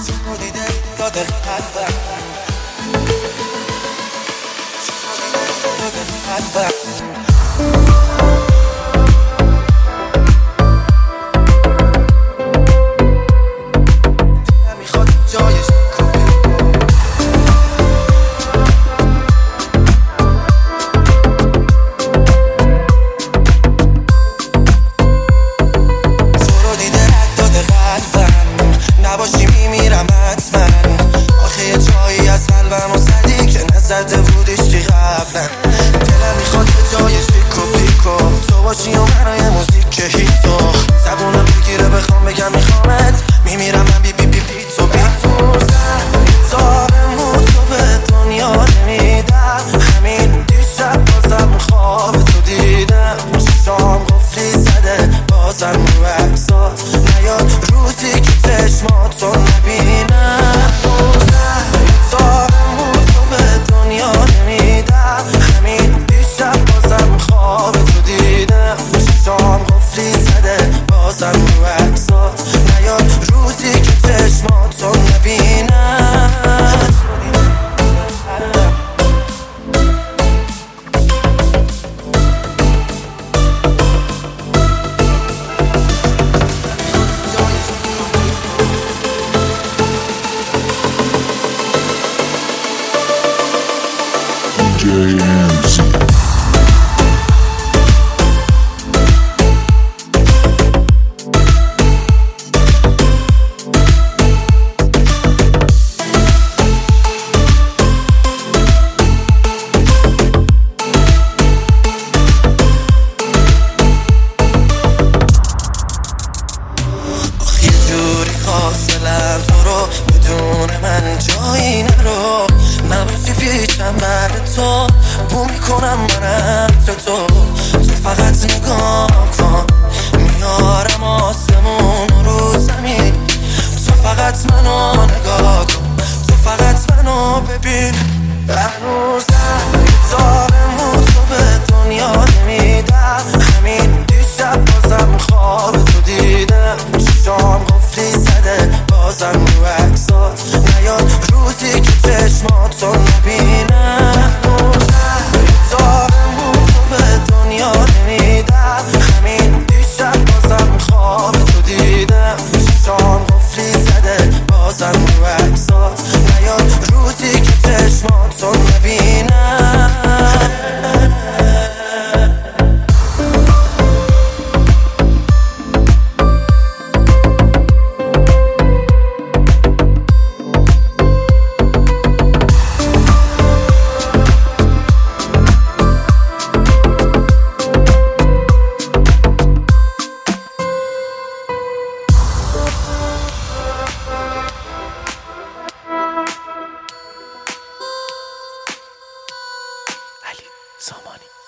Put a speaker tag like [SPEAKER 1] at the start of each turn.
[SPEAKER 1] تو دیده داد قلبم داد قلبم میخواد جایش نباشی میمیرم حتما آخه یه جایی از قلبم و زدی که نزده بودیش که قبلا دلم میخواد به جای شیک و پیکو تو باشی و منای موزیک که هیتو زبونم بگیره بخوام بگم میخوامت میمیرم من بی بی بی بی تو بی تو زارم و تو به دنیا نمیدم همین دیشب بازم خواب تو دیدم شام قفلی زده بازم رو عکسات نیاد روزی که چشمات رو نبینم دارم و تو به دنیا نمیدم همین دیشب بازم خواب تو دیدم شام قفلی زده بازم رو عکسات نیاد روزی که چشمات رو نبینم حاصلم تو رو بدون من جایی نرو نباشی پیچم بعد تو بو میکنم منم تو فقط نگاه کن میارم آسمون رو زمین تو فقط منو نگاه کن تو فقط منو ببین هنوزم دارم و تو به دنیا نمیدم همین دیشب بازم خواب تو دیدم شام قفلی زده بازم رو عکسات نیاد روزی که چشمات رو نبینم دارم و تو به دنیا نمیدم همین دیشب بازم خواب تو دیدم شام قفلی زده بازم رو عکسات نیاد روزی که چشمات رو نبینم علی سامانی